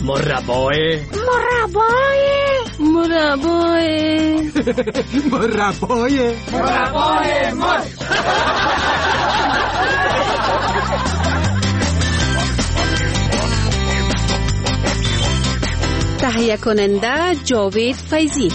مربای مرچ. تهیه کننده جاوید فیضی.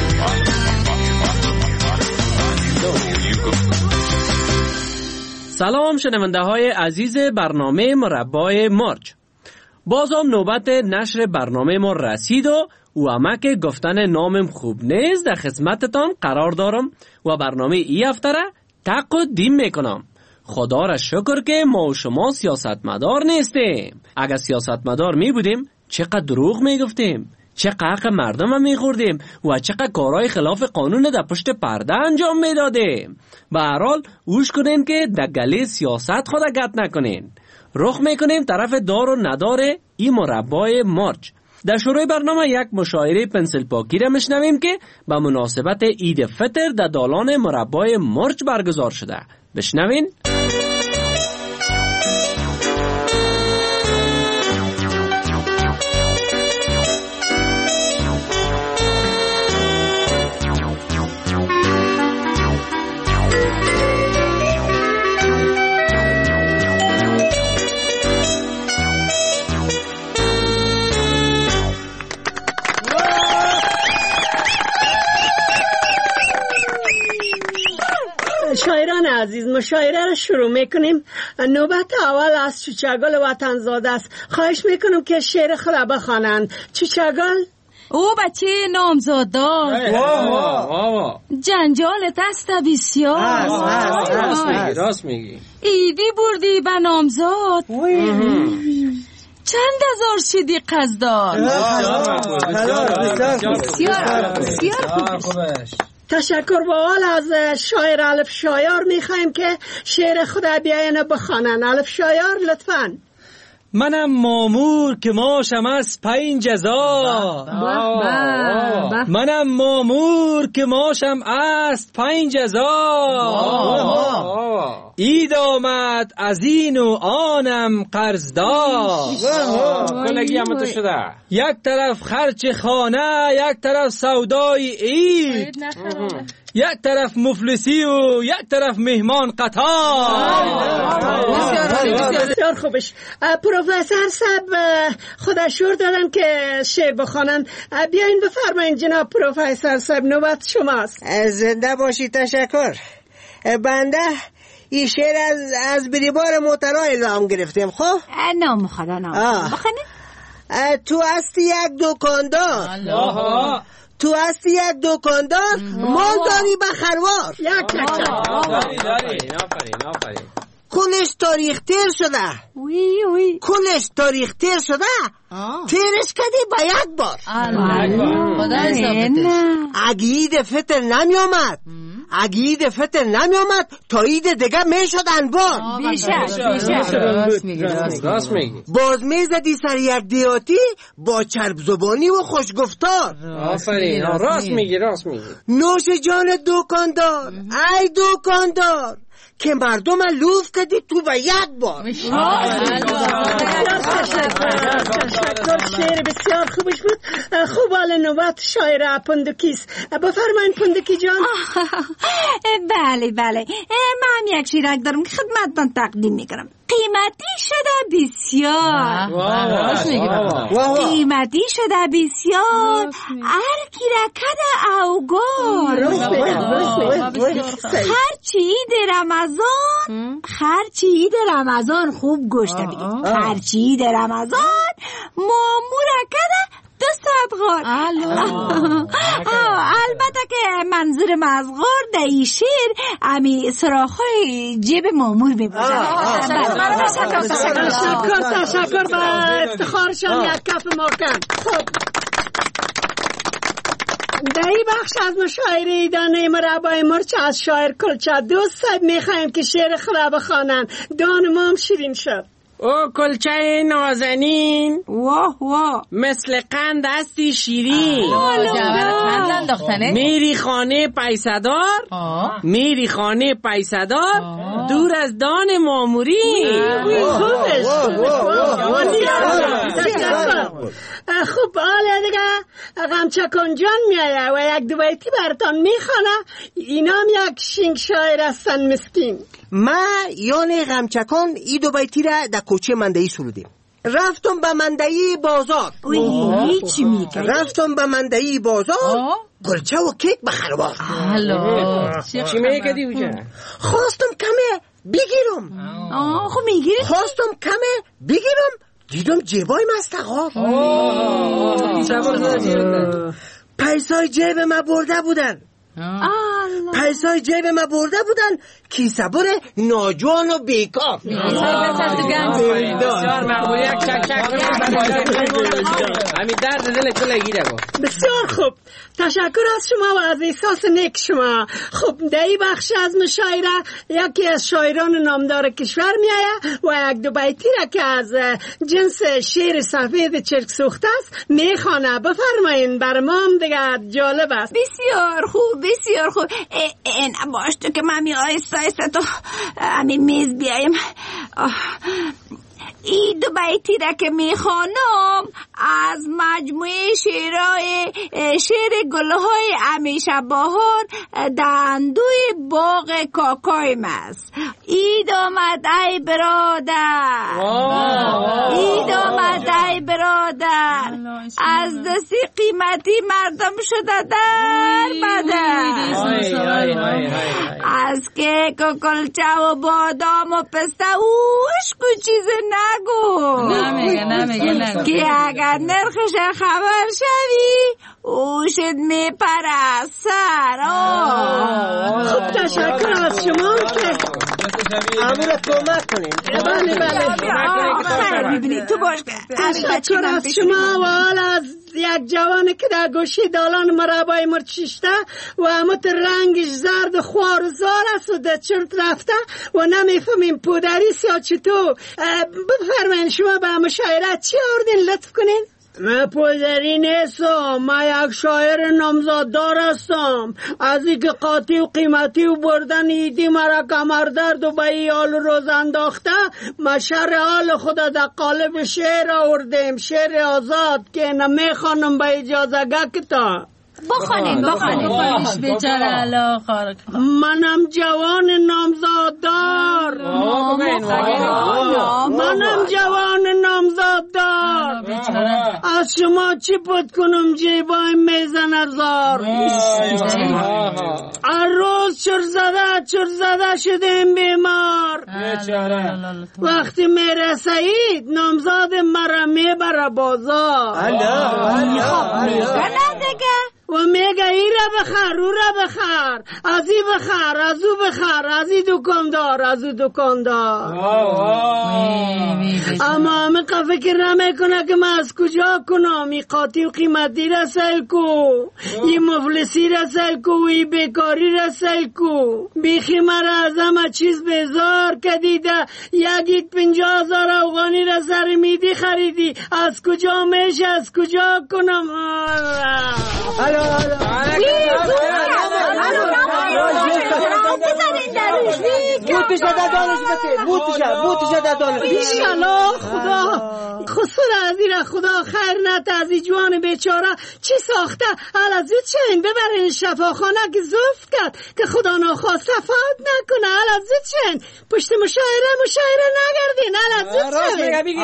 سلام شنونده های عزیز برنامه مربای مرچ. بازم نوبت نشر برنامه ما رسید و امک گفتن نامم خوب نیست در خدمتتان قرار دارم و برنامه ای هفته را تقدیم میکنم. خدا را شکر که ما و شما سیاستمدار نیستیم. اگر سیاستمدار می بودیم چقدر دروغ می گفتیم، چقدر حق مردم هم می خوردیم و چقدر کارهای خلاف قانون در پشت پرده انجام می دادیم. به هر حال اوش کنین که در گلی سیاست خود گت نکنین. رخ می کنیم طرف دار و ندار این مربای مرچ. در شروع برنامه یک مشاعره پنسل پاکی را میشنویم که به مناسبت عید فطر در دالان مربای مرچ برگزار شده. بشنوین. شاعران عزیز، مشاعره را شروع میکنیم. نوبت اول از چوچگل وطنزاده است. خواهش میکنم که شعر خود بخوانند. چوچگل. او بچه نامزادار، جنجالت است بسیار. راست میگی. ایدی بردی به نامزاد، چند هزار شدی قصدار. بسیار خوبش. تشکر با حال از شاعر الف شایار میخوایم که شعر خود بیاین بخوانن. الف شایار لطفاً. منم مامور که ماشم از 5000. منم مامور که ماشم از 5000. عید آمد از این و آنم قرضدار. کلگی هم تو شده. یک طرف خرچ خانه، یک طرف سودای عید، یک طرف مفلسی و یک طرف مهمان قطار. بسیار خوبش. پروفسور صاحب خدا شور دادن که شعر بخوانن. بیاین بفرمایین جناب پروفسور صاحب، نوبت شماست. زنده باشی. تشکر. بنده این شعر از بریبار موترا الهام گرفتیم. خب نام خدا نام بخونه. تو هستی یک دکاندار، تو هستی یک دکاندار، مال داری به خروار. آفرین. کلش تاریخ تیر شده. کلش تاریخ تیر شده. تیرش کردی با یک بار. اگه عید فطر نمی آمد، اگه عید فطر نمی آمد تا عید دیگه می شد انبار. راست میگی. باز می زدی سر یک دیاتی با چرب زبانی و خوش گفتار. آفرین. راست میگی. نوش جان دکاندار، ای دکاندار، که مردم لوف کردی تو به یک بار. تشکر. شعر بسیار خوبش بود. خوب، حال نوبت شاعر پندکیست. بفرمایید پندکی جان. بله من یک شیرک دارم که خدمتتان تقدیم میکنم. قیمتی شده بسیار. قیمتی شده بسیار، ارکی رکده اوگار. خرچی عید رمضان خوب گوشته بگید. خرچی عید رمضان مامور رکده 200 غار. البته که منظورم از غار در این شعر امی سراخای جیب مامور میباشه. تشکر با افتخارشان یک کف محکم. خب در این بخش از مشاعره دانه مربای مرچ از شاعر کلچه دوست صاحب میخوایم که شعر خود بخوانن. دان ما هم شیرین شد. او کلچه نازنین، واه واه، مثل قند هستی شیرین. میری خانه پیسدار، میری خانه پیسدار، دور از دان ماموری. خب حالا دیگه غمچکان جان میایه و یک دو بیتی براتان میخوانه. اینام یک شینگ شاعر هستن مسکین. ما یعنی غمچکان ای دو بیتی را در کوچه مندهی سرودیم. رفتم به مندهی بازار، چی میگه؟ رفتم به مندهی بازار، گلچه و کیک بخروار. چی میگه دیوچه؟ خواستم کمه بگیرم. خب میگیری؟ خواستم کمه بگیرم، دیدم جیبای مستقار. پیسای جیب ما برده بودن. پیسای جیب ما برده بودن، کیسه بره ناجوان و بیکار. بسیار مقبول. یک چک همین درد دل کل گیره گو. بسیار خوب، تشکر از شما و از احساس نیک شما. خب در این بخش از مشاعره یکی از شاعران نامدار کشور میآید و یک دو بیتی را که از جنس شعر سفید چرک سوخته است میخوانه. بفرمایین، بر ما هم دیگه جالب است. بسیار خوب، بسیار خوب. این باش تو که من آیسته تو همین میز بیایم. این دو بیتی را که میخوانم از مجموعه شعر گلهای همیشه بهار دندوی باغ کاکایم است. اید آمد ای برادر، اید آمد ای برادر، از دستی قیمتی مردم شده در بدر، از کیک و کلچه و بادام و پسته اوشکو چیز نگو، نمیگه که اگر نرخش خبر شوی اوشت میپره سر. خب تشکر از شما که امور کمک کنین. بله تو باش. تشکر از شما و حال از یک جوانی که در گوشه دالان مربای مرچشته و همت رنگش زرد خوارزار است و در چرت رفته و نمیفهمیم پودریست یا چطور. بفرمایین شما به مشاعره چی آوردین لطف کنین؟ من پودری نیستم، من یک شاعر نامزاددار هستم. از اینکه قاطی و قیمتی و بردن ایدی مرا کمردرد و به ایال روز انداخته، من شر حال خدا در قالب شعر آوردیم، شعر آزاد که نمیخوانم به اجازه گکتا. بخوانیم بیچاره الله. منم جوان نامزاددار، منم جوان نامزاددار، از شما چی پد کنم جیبای میزن زار. هر روز چر زده شدیم بیمار، وقتی میرسید نامزاد مرا میبره بازار و میگه ای را بخر، او را بخر، از ای بخر، از او بخر، از ای دکاندار، از او دکاندار. اما همه فکر نمیکنه که من از کجا کنم. ای قاطی و قیمتی را سیل کو، ای مفلسی را سیل کو، ای بیکاری را سیل کو. بیخی مرا از همه چیز بیزار کدیده، یکی 50,000 افغانی را سر میدی خریدی. از کجا میشه، از کجا کنم؟ بیشالا خدا خصوصا از این خدا خیر نده از این جوان بیچاره چی ساخته. حالا زود چین ببرین شفاخانه که زفت کرد که خدا ناخواست صفات نکنه. حالا زود چین پشت مشاعره نگردین. حالا زود چین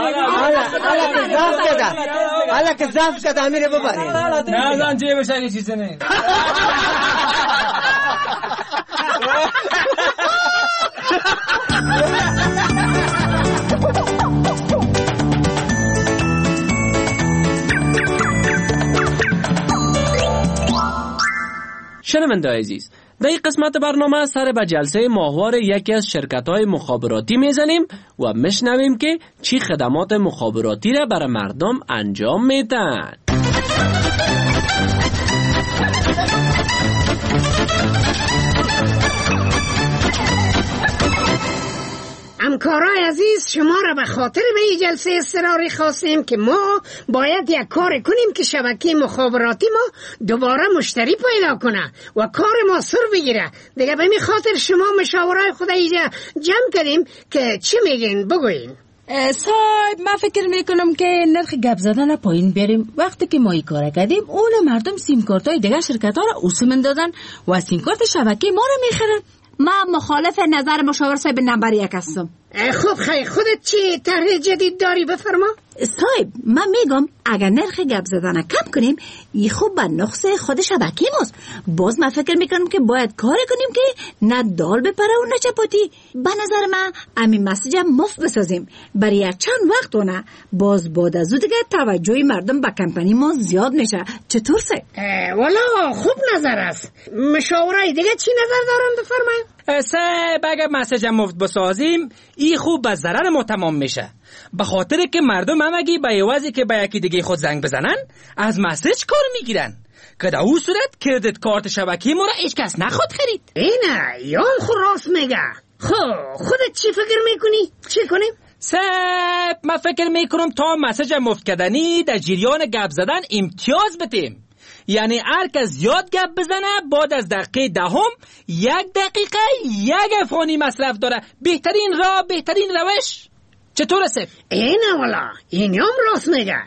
حالا که زفت کرد امیره ببرین. نه زن چیه بشه یه چیزه نه. شنونده عزیز، در این قسمت برنامه سر به جلسه ماهوار یکی از شرکت‌های مخابراتی میزنیم و میشنویم که چی خدمات مخابراتی را برای مردم انجام میدن. همکارای عزیز، شما را به خاطر به این جلسه اضطراری خواستیم که ما باید یک کار کنیم که شبکه مخابراتی ما دوباره مشتری پیدا کنه و کار ما سر بگیره. دیگه به می خاطر شما مشاورای خود اینجا جمع کردیم که چی میگین بگوین. صاحب، من فکر میکنم که نرخ گپ زدن پایین بیاریم. وقتی که ما این کار کردیم اون مردم سیم کارت های دیگه شرکت ها را اوسمن دادن و سیم کارت شبکه ما را میخرن. من مخالف نظر مشاور صاحب نمبر 1 هستم. خب خودت چی طرح جدید داری بفرما؟ صاحب، من میگم اگر نرخ گپ زدن کم کنیم این خوب به نقص خود شبکه ماست. باز من فکر میکنم که باید کار کنیم که نه دال بپره و نه چپاتی. به نظر من همین مسیج مفت بسازیم برای یک چند وقت و نه باز بعد از او دیگه توجه مردم به کمپانی ما زیاد میشه. چطور سه؟ والا خوب نظر است. مشاورای دیگه چی نظر دارن بفرمایید؟ اگر مسیج مفت بسازیم این خوب به ضرر ما تمام میشه، به خاطر که مردم همگی به عوضی که به یکی دیگه خود زنگ بزنن از مسیج کار میگیرن که در اون صورت کردیت کارت شبکه ما را هیچ کس نخواد خرید. اینه یا خود راست میگه. خودت چی فکر میکنی؟ چی کنیم؟ من فکر میکنم تا مسیج مفت کردنی در جریان گپ زدن امتیاز بدیم. یعنی هر کس زیاد گپ بزنه بعد از دقیقه 10 1 دقیقه 1 افغانی مصرف داره. بهترین راه، بهترین روش. چطور است؟ اینه والا این هم راست میگه.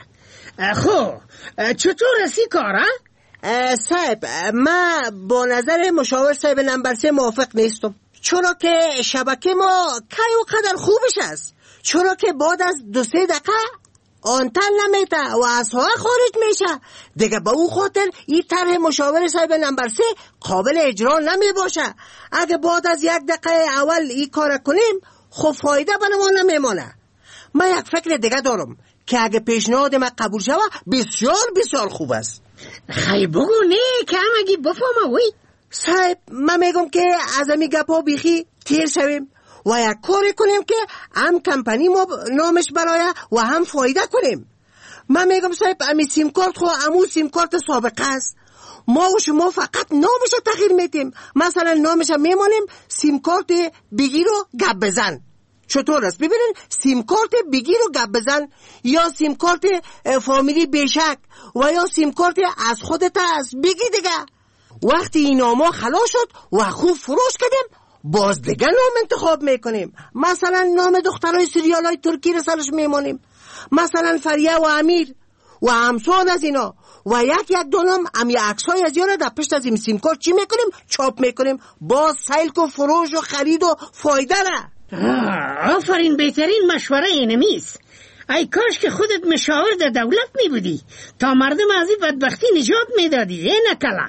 چطور است کاره؟ صاحب، من با نظر مشاور صاحب نمبر 3 موافق نیستم، چرا که شبکه ما کی و قدر خوبش است، چرا که بعد از 2-3 دقیقه آنتن نمیته و از ها خارج میشه. دیگه به او خاطر این طرح مشاور صاحب نمبر 3 قابل اجرا نمی باشه. اگه بعد از 1 دقیقه اول این کار کنیم خب فایده به ما نمیمانه. من یک فکر دیگه دارم که اگه پیشنهاد من قبول شوه بسیار خوب است. خیلی بگو نه که همگی بفهمه. وی صاحب، من میگم که از امی گپا بیخی تیر شویم و یک کاری کنیم که هم کمپانی ما نامش برایه و هم فایده کنیم. من میگم صاحب امی سیم کارت خو امو سیم کارت سابقه است. ما و شما فقط نامش تغییر میدیم. مثلا نامش میمانیم سیم کارت بگیر و گپ بزن. چطور است؟ ببینین، سیم کارت بگیر و گپ بزن یا سیم کارت فامیلی بیشک و یا سیم کارت از خودت از بگی دیگه. وقتی این ناما خلاص شد و خوب فروش کردیم باز دیگه نام انتخاب میکنیم. مثلا نام دخترای سریال های ترکی رو سرش میمانیم، مثلا فریه و امیر و همسان از اینا و یک دونم هم یه عکسای از یاره در پشت از این سیم کارت چی میکنیم؟ چاپ میکنیم. باز سیل و فروش و خرید و فایده را. آفرین، بهترین مشوره اینمیست. ای کاش که خودت مشاور در دولت می بودی تا مردم از این بدبختی نجات می دادی. ای نکلا.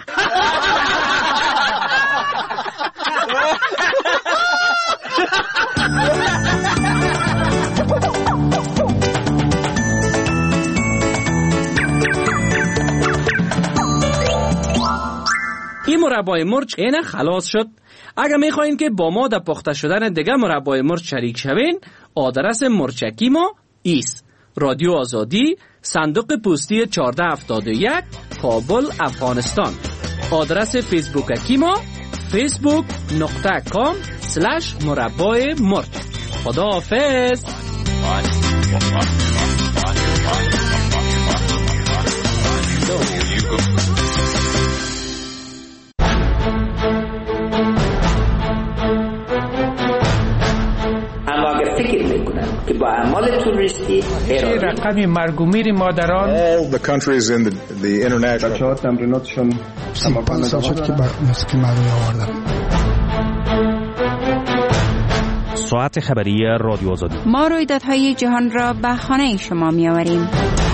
این مربای مرچ اینه خلاص شد. اگر میخواین که با ما در پخته شدن دیگه مربای مرچ شریک شوین، آدرس مرچکی ما ایست: رادیو آزادی، صندوق پستی 1471، کابل، افغانستان. آدرس فیسبوکی ما facebook.com/مربای مرچ. خدا حافظ. که با اعمال توریستی رقم مرگ و میر مادران all the countries in the international بچه‌ها تمریناتشون تمام شد که موسیقی مردمی آوردن. ساعت خبری رادیو آزادی. ما رویدادهای جهان را به خانه شما می آوریم.